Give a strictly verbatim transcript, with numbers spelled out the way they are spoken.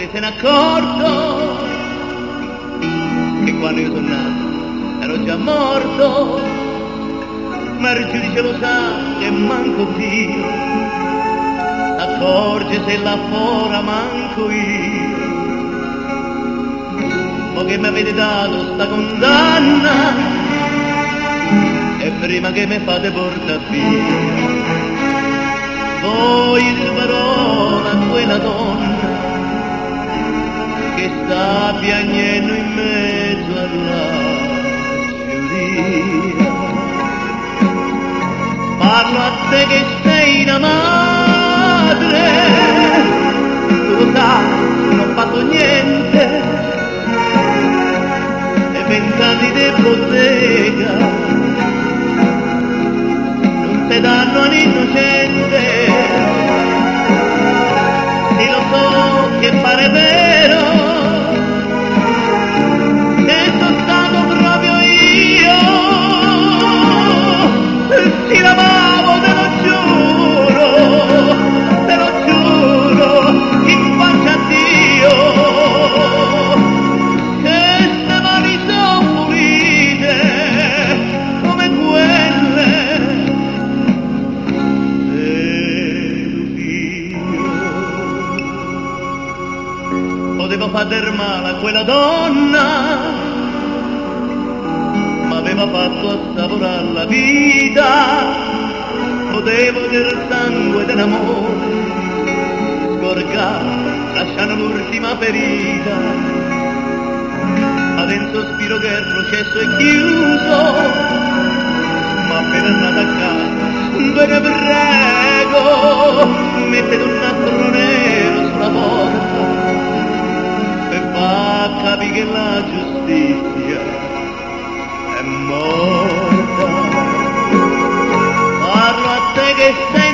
se n'è accorto che quando io sono nato ero già morto, ma il giudice lo sa che manco Dio accorge se là fora manco io. O che mi avete dato sta condanna e prima che mi fate portare via voi svarona quella donna che sta piagnendo in mezzo alla giuria. Parlo a te che sei una madre, tu lo sai, non ho fatto niente, e vent'anni di bottega non te danno all'innocente. Sì, lo so che pare vero, che sono stato proprio io, si lavavo, te lo giuro, te lo giuro, in faccia a Dio, che ste mani son pulite come quelle del Dio. Potevo far del male a quella donna, ma aveva fatto assaporare la vita. Potevo del sangue dell'amore sgorgare, lasciando l'ultima ferita. Ma in sospiro che il processo è chiuso, ma appena andato a casa, ve ne prego, mettete un nastro nero sulla porta e fa capire che la giustizia è morta. Parlo a te che sei